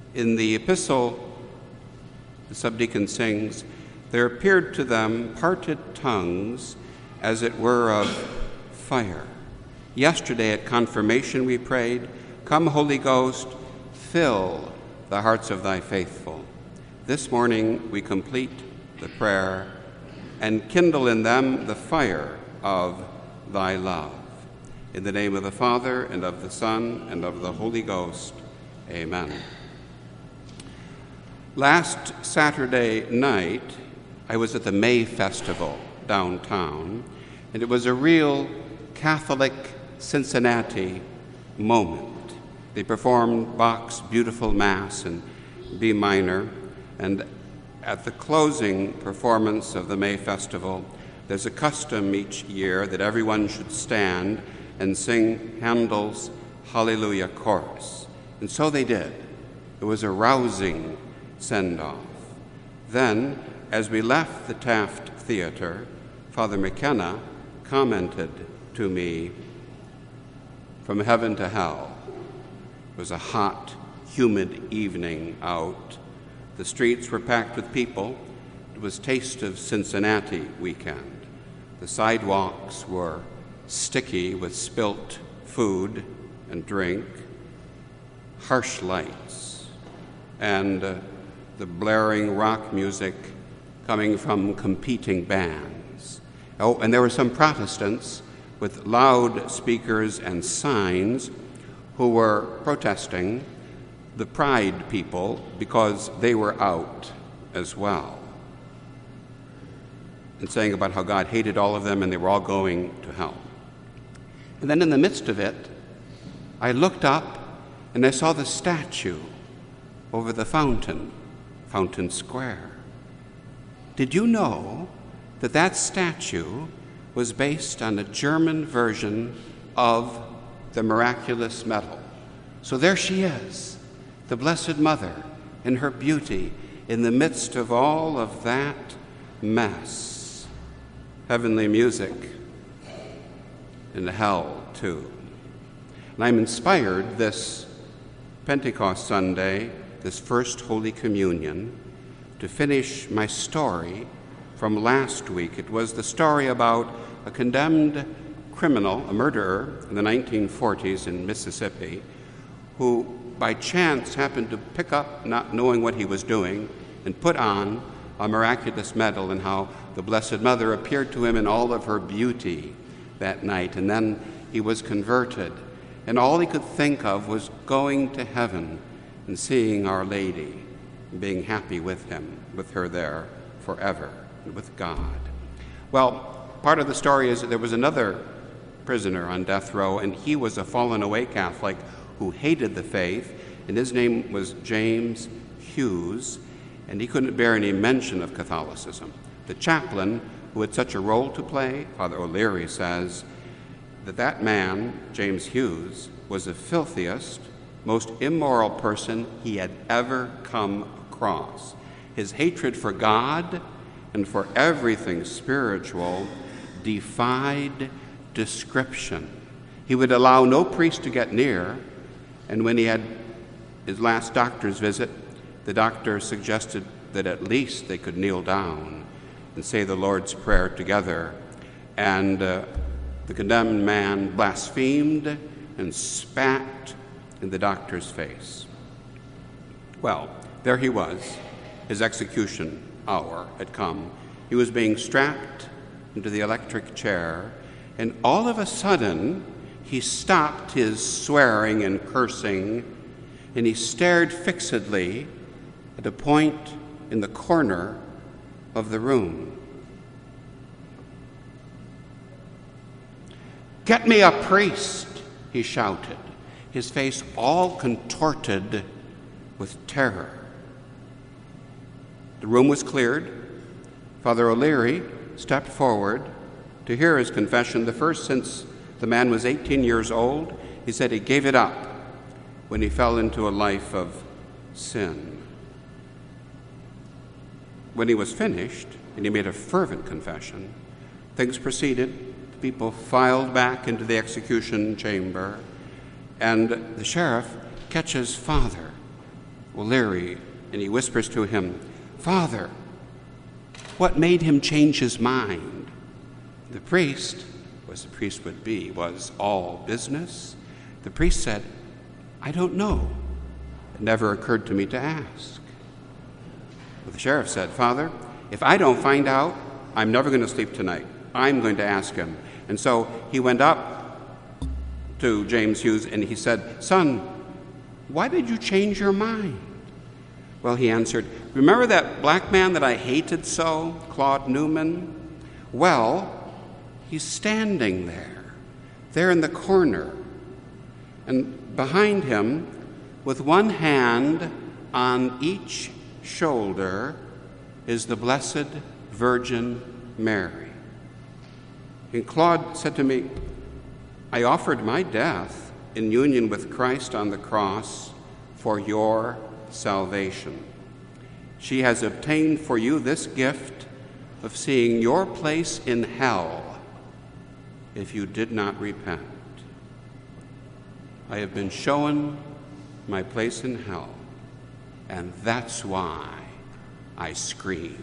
In the epistle, the subdeacon sings, "There appeared to them parted tongues, as it were of fire." Yesterday at confirmation we prayed, "Come, Holy Ghost, fill the hearts of thy faithful." This morning we complete the prayer, "And kindle in them the fire of thy love." In the name of the Father, and of the Son, and of the Holy Ghost. Amen. Last Saturday night, I was at the May Festival downtown, and it was a real Catholic Cincinnati moment. They performed Bach's beautiful Mass in B minor, and at the closing performance of the May Festival, there's a custom each year that everyone should stand and sing Handel's Hallelujah Chorus. And so they did. It was a rousing send-off. Then, as we left the Taft Theater, Father McKenna commented to me, "From heaven to hell." It was a hot, humid evening out. The streets were packed with people. It was Taste of Cincinnati weekend. The sidewalks were sticky with spilt food and drink, harsh lights, and the blaring rock music coming from competing bands. Oh, and there were some Protestants with loud speakers and signs who were protesting the Pride people because they were out as well, and saying about how God hated all of them and they were all going to hell. And then in the midst of it, I looked up and I saw the statue over the fountain Square. Did you know that that statue was based on a German version of the miraculous medal? So there she is, the Blessed Mother, in her beauty, in the midst of all of that mess. Heavenly music, and hell too. And I'm inspired this Pentecost Sunday, this first Holy Communion, to finish my story from last week. It was the story about a condemned criminal, a murderer in the 1940s in Mississippi, who by chance happened to pick up, not knowing what he was doing, and put on a miraculous medal, and how the Blessed Mother appeared to him in all of her beauty that night. And then he was converted, and all he could think of was going to heaven and seeing Our Lady and being happy with her there forever, and with God. Well, part of the story is that there was another prisoner on death row, and he was a fallen away Catholic who hated the faith, and his name was James Hughes, and he couldn't bear any mention of Catholicism. The chaplain, who had such a role to play, Father O'Leary, says that man, James Hughes, was the filthiest, most immoral person he had ever come across. His hatred for God and for everything spiritual defied description. He would allow no priest to get near, and when he had his last doctor's visit, the doctor suggested that at least they could kneel down and say the Lord's Prayer together. And the condemned man blasphemed and spat in the doctor's face. Well, there he was. His execution hour had come. He was being strapped into the electric chair, and all of a sudden, he stopped his swearing and cursing, and he stared fixedly at a point in the corner of the room. "Get me a priest," he shouted, his face all contorted with terror. The room was cleared. Father O'Leary stepped forward to hear his confession, the first since the man was 18 years old. He said he gave it up when he fell into a life of sin. When he was finished, and he made a fervent confession, things proceeded. The people filed back into the execution chamber, and the sheriff catches Father O'Leary, and he whispers to him, "Father, what made him change his mind?" The priest, as the priest would be, was all business. The priest said, "I don't know. It never occurred to me to ask." But the sheriff said, "Father, if I don't find out, I'm never going to sleep tonight. I'm going to ask him." And so he went up to James Hughes and he said, "Son, why did you change your mind?" Well, he answered, "Remember that black man that I hated so, Claude Newman? Well, he's standing there in the corner. And behind him, with one hand on each shoulder, is the Blessed Virgin Mary." And Claude said to me, "I offered my death in union with Christ on the cross for your salvation. She has obtained for you this gift of seeing your place in hell if you did not repent. I have been shown my place in hell, and that's why I screamed."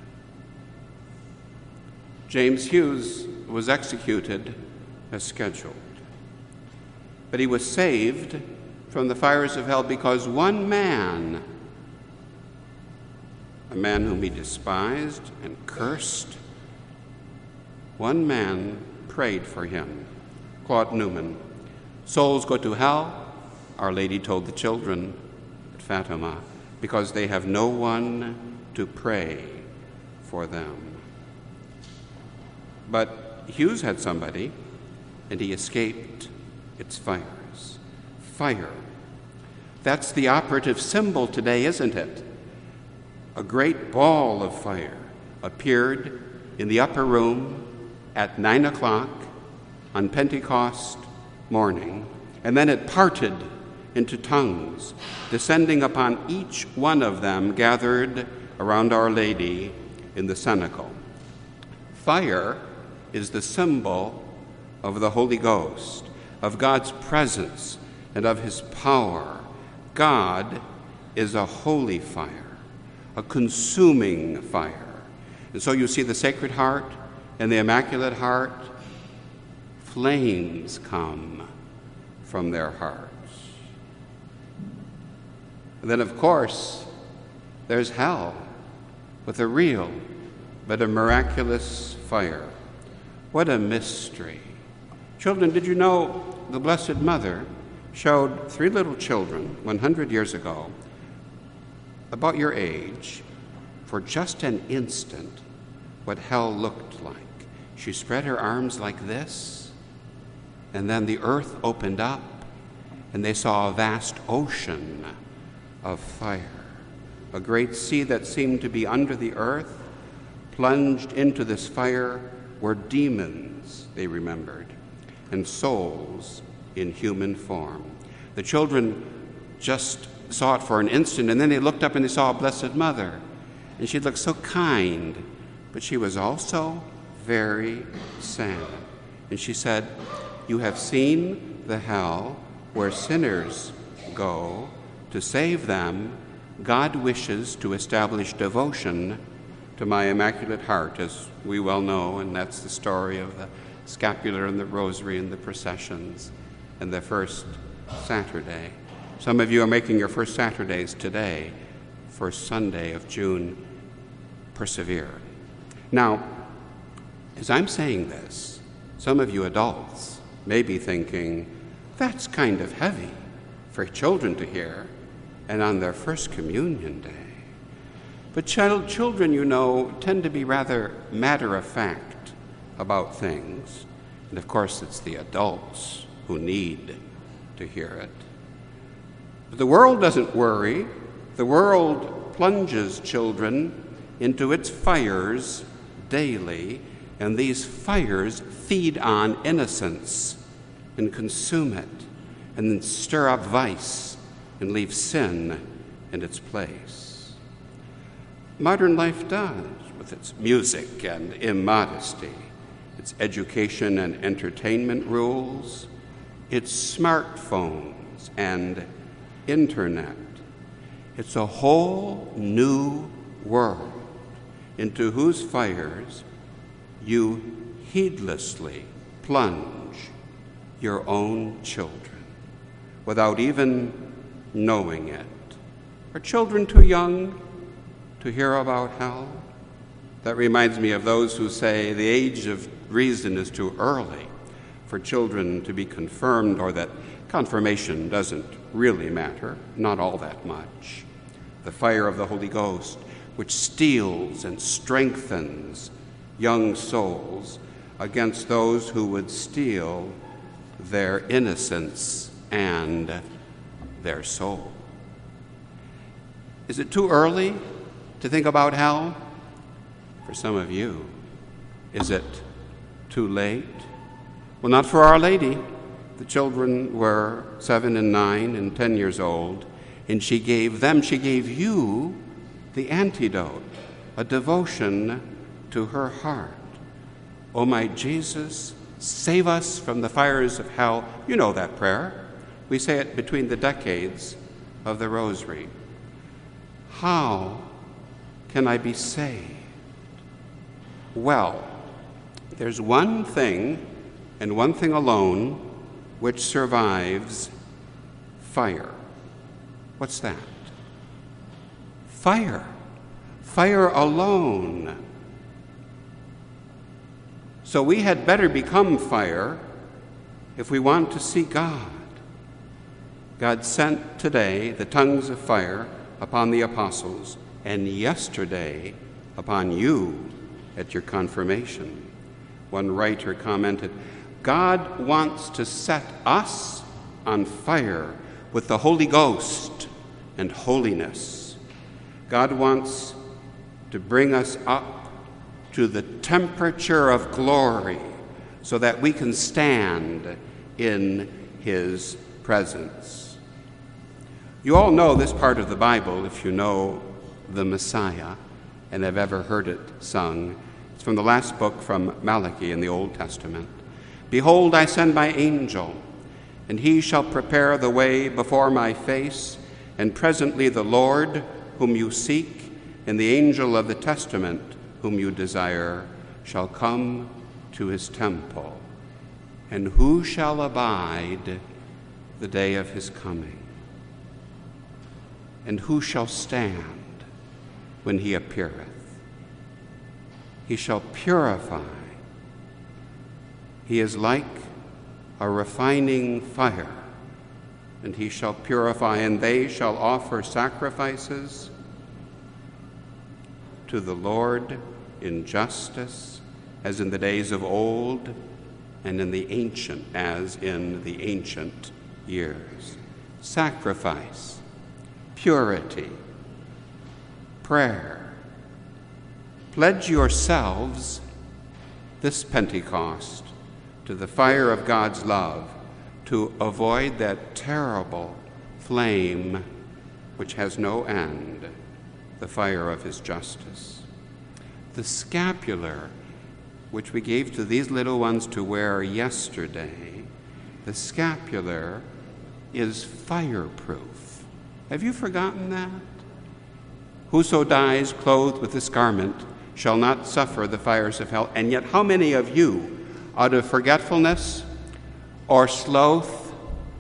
James Hughes was executed as scheduled, but he was saved from the fires of hell because one man, a man whom he despised and cursed, one man prayed for him, Claude Newman. Souls go to hell, Our Lady told the children at Fatima, because they have no one to pray for them. But Hughes had somebody, and he escaped its fires. Fire. That's the operative symbol today, isn't it? A great ball of fire appeared in the upper room at 9 o'clock on Pentecost morning, and then it parted into tongues, descending upon each one of them gathered around Our Lady in the cenacle. Fire is the symbol of the Holy Ghost, of God's presence, and of his power. God is a holy fire, a consuming fire. And so you see the Sacred Heart and the Immaculate Heart, flames come from their hearts. And then, of course, there's hell with a real but a miraculous fire. What a mystery. Children, did you know the Blessed Mother showed 3 little children 100 years ago, about your age, for just an instant, what hell looked like? She spread her arms like this, and then the earth opened up, and they saw a vast ocean of fire. A great sea that seemed to be under the earth. Plunged into this fire were demons, they remembered, and souls in human form. The children just saw it for an instant, and then they looked up and they saw a Blessed Mother. And she looked so kind, but she was also very sad. And she said, "You have seen the hell where sinners go. To save them, God wishes to establish devotion to my Immaculate Heart," as we well know, and that's the story of the scapular and the rosary and the processions and the first Saturday. Some of you are making your first Saturdays today, first Sunday of June. Persevere. Now, as I'm saying this, some of you adults may be thinking, that's kind of heavy for children to hear, and on their first communion day. But children, you know, tend to be rather matter-of-fact about things. And of course, it's the adults who need to hear it. But the world doesn't worry. The world plunges children into its fires daily, and these fires feed on innocence and consume it, and then stir up vice and leave sin in its place. Modern life does, with its music and immodesty, its education and entertainment rules, its smartphones and internet, It's a whole new world into whose fires you heedlessly plunge your own children without even knowing it. Are children too young to hear about hell? That reminds me of those who say the age of reason is too early for children to be confirmed, or that confirmation doesn't really matter, not all that much. The fire of the Holy Ghost, which steels and strengthens young souls against those who would steal their innocence and their soul. Is it too early to think about hell? For some of you. Is it too late? Well, not for Our Lady. The children were 7 and 9 and 10 years old, and she gave you the antidote, a devotion to her heart. O my Jesus, save us from the fires of hell. You know that prayer. We say it between the decades of the Rosary. How can I be saved? Well, there's one thing, and one thing alone, which survives fire. What's that? Fire. Fire alone. So we had better become fire if we want to see God. God sent today the tongues of fire upon the apostles, and yesterday upon you at your confirmation. One writer commented, God wants to set us on fire with the Holy Ghost and holiness. God wants to bring us up to the temperature of glory so that we can stand in his presence. You all know this part of the Bible if you know the Messiah and have ever heard it sung. It's from the last book from Malachi in the Old Testament. Behold, I send my angel, and he shall prepare the way before my face, and presently the Lord, whom you seek, and the angel of the testament, whom you desire, shall come to his temple. And who shall abide the day of his coming? And who shall stand when he appeareth? He shall purify. He is like a refining fire, and he shall purify, and they shall offer sacrifices to the Lord in justice, as in the days of old, and as in the ancient years. Sacrifice, purity, prayer. Pledge yourselves this Pentecost to the fire of God's love, to avoid that terrible flame which has no end, the fire of his justice. The scapular, which we gave to these little ones to wear yesterday, the scapular is fireproof. Have you forgotten that? Whoso dies clothed with this garment shall not suffer the fires of hell. And yet how many of you, out of forgetfulness or sloth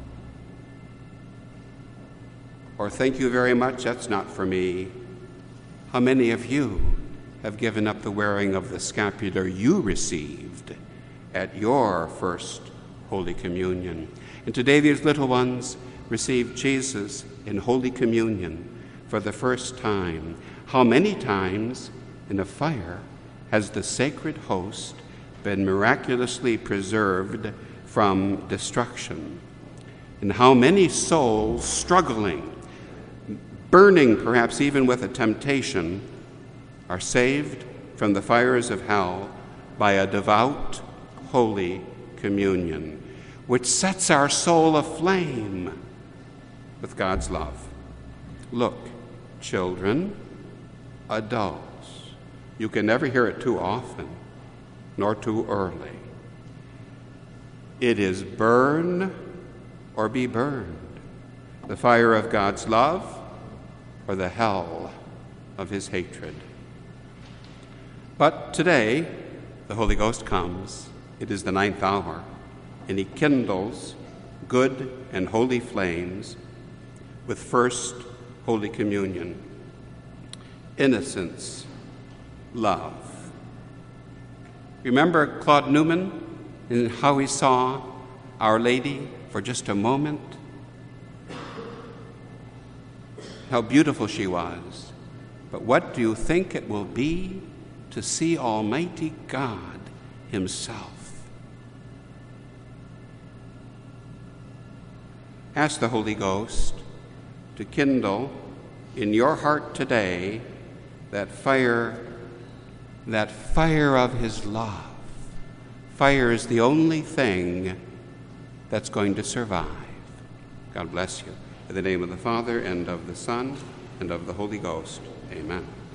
or thank you very much, that's not for me, how many of you have given up the wearing of the scapular you received at your first Holy Communion? And today these little ones receive Jesus in Holy Communion for the first time. How many times in a fire has the sacred host been miraculously preserved from destruction? And how many souls struggling, burning perhaps even with a temptation, are saved from the fires of hell by a devout Holy Communion, which sets our soul aflame with God's love. Look, children, adults, you can never hear it too often, nor too early. It is burn or be burned. The fire of God's love, or the hell of his hatred. But today, the Holy Ghost comes. It is the 9th hour, and he kindles good and holy flames with first Holy Communion. Innocence, love. Remember Claude Newman and how he saw Our Lady for just a moment? How beautiful she was. But what do you think it will be to see Almighty God himself? Ask the Holy Ghost to kindle in your heart today that fire of his love. Fire is the only thing that's going to survive. God bless you. In the name of the Father, and of the Son, and of the Holy Ghost. Amen.